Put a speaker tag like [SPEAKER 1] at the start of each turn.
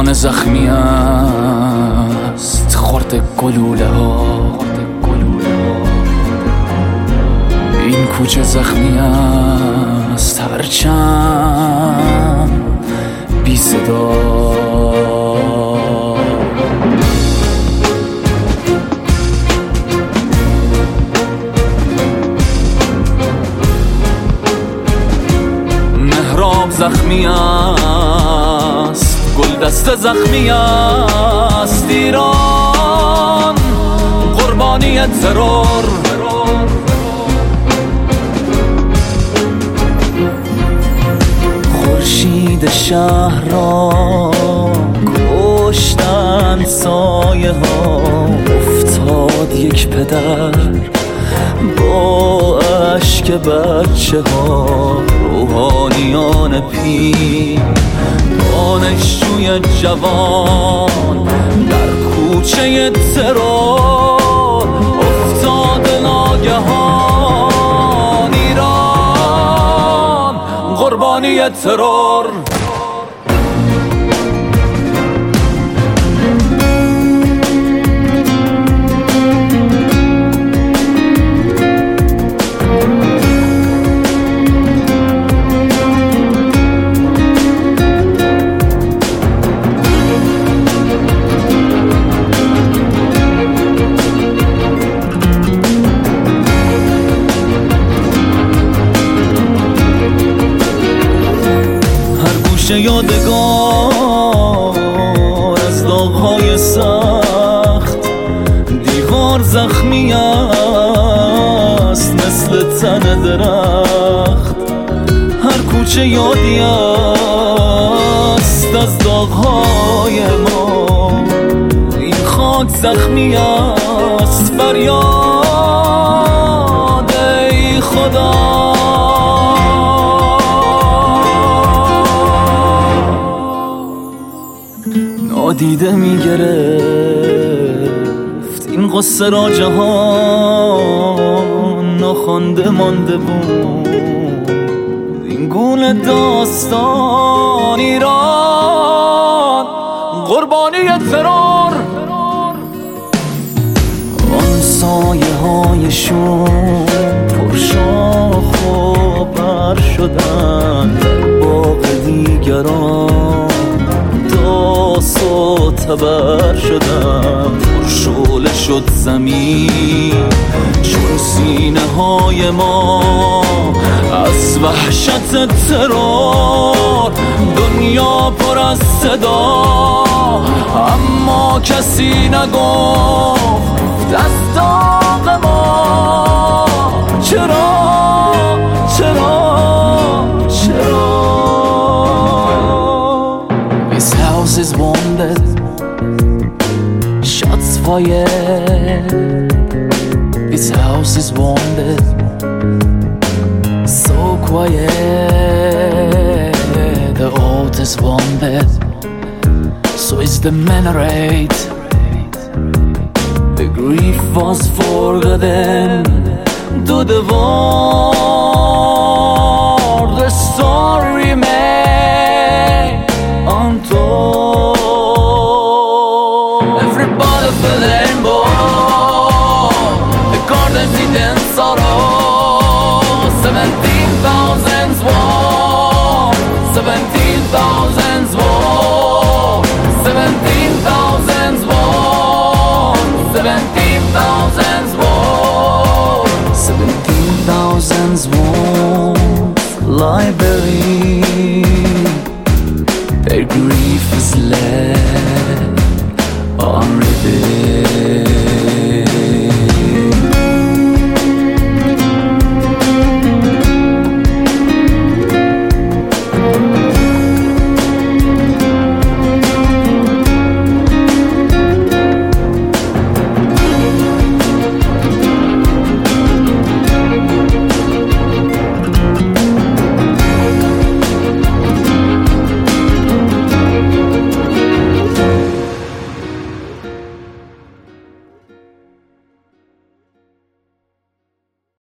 [SPEAKER 1] خانه زخمی است، خورد گلوله ها. این کوچه زخمی است، هرچند بی صدا. مهراب زخمی است، گلدسته زخمی است، ایران قربانی ترور. خورشید شهر را کشتن سایه ها، افتاد یک پدر با اشک بچه ها. روحانیان پیر، دانشجوی جوان در کوچه ترور افتاد ناگهان. ایران قربانی ترور. یادگار از داغ‌های سخت، دیوار زخمی است مثل تن درخت. هر کوچه یادی است از داغ‌های ما، این خاک زخمی است. فریاد ای خدا، نادیده میگرفت این قصه را جهان، ناخوانده مانده بود این گونه داستان. ایران قربانی ترور. آن سایه هایشون پرشاخ و بر شدن، در باغ دیگران داس و تبر شدم. پرشعله شد زمین چون سینه های ما از وحشت ترور. دنیا پر از صدا اما کسی نگفت از داغ ما. چرا This house is wounded, shots fired. This house is wounded, so quiet. The oath is wounded, so is the minaret. The grief was forgotten to the war. The story remains untold. Everybody feel the rainbow, the gardens in sorrow. 17,000 war, 17,000 war, 17,000 war, 17,000 war, 17,000 war. Library